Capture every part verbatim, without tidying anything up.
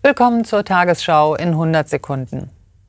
Willkommen zur Tagesschau in hundert Sekunden.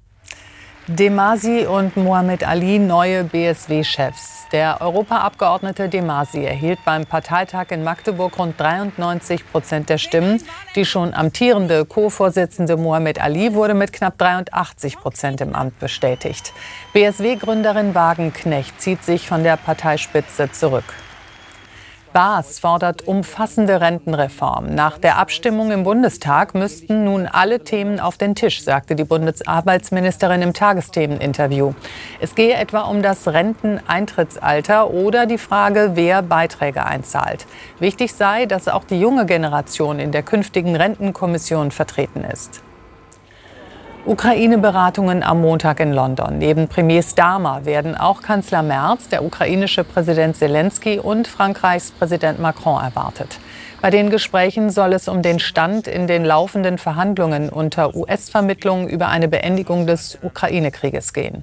De Masi und Mohamed Ali, neue B S W-Chefs. Der Europaabgeordnete De Masi erhielt beim Parteitag in Magdeburg rund dreiundneunzig Prozent der Stimmen. Die schon amtierende Co-Vorsitzende Mohamed Ali wurde mit knapp dreiundachtzig Prozent im Amt bestätigt. B S W-Gründerin Wagenknecht zieht sich von der Parteispitze zurück. Baas fordert umfassende Rentenreform. Nach der Abstimmung im Bundestag müssten nun alle Themen auf den Tisch, sagte die Bundesarbeitsministerin im Tagesthemeninterview. Es gehe etwa um das Renteneintrittsalter oder die Frage, wer Beiträge einzahlt. Wichtig sei, dass auch die junge Generation in der künftigen Rentenkommission vertreten ist. Ukraine-Beratungen am Montag in London. Neben Premier Starmer werden auch Kanzler Merz, der ukrainische Präsident Selenskyj und Frankreichs Präsident Macron erwartet. Bei den Gesprächen soll es um den Stand in den laufenden Verhandlungen unter U S-Vermittlung über eine Beendigung des Ukraine-Krieges gehen.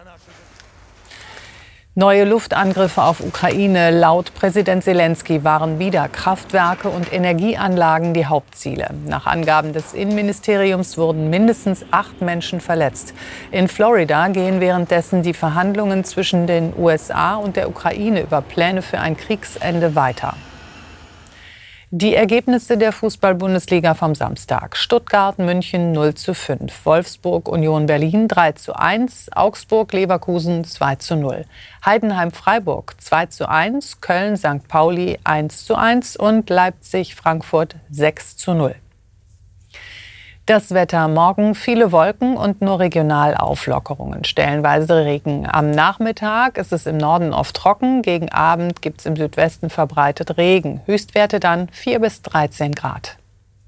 Neue Luftangriffe auf Ukraine. Laut Präsident Selenskyj waren wieder Kraftwerke und Energieanlagen die Hauptziele. Nach Angaben des Innenministeriums wurden mindestens acht Menschen verletzt. In Florida gehen währenddessen die Verhandlungen zwischen den U S A und der Ukraine über Pläne für ein Kriegsende weiter. Die Ergebnisse der Fußball-Bundesliga vom Samstag. Stuttgart, München null zu fünf, Wolfsburg, Union Berlin drei zu eins, Augsburg, Leverkusen zwei zu null, Heidenheim, Freiburg zwei zu eins, Köln, Sankt Pauli eins zu eins und Leipzig, Frankfurt sechs zu null. Das Wetter: morgen viele Wolken und nur regional Auflockerungen, stellenweise Regen. Am Nachmittag ist es im Norden oft trocken, gegen Abend gibt es im Südwesten verbreitet Regen. Höchstwerte dann vier bis dreizehn Grad.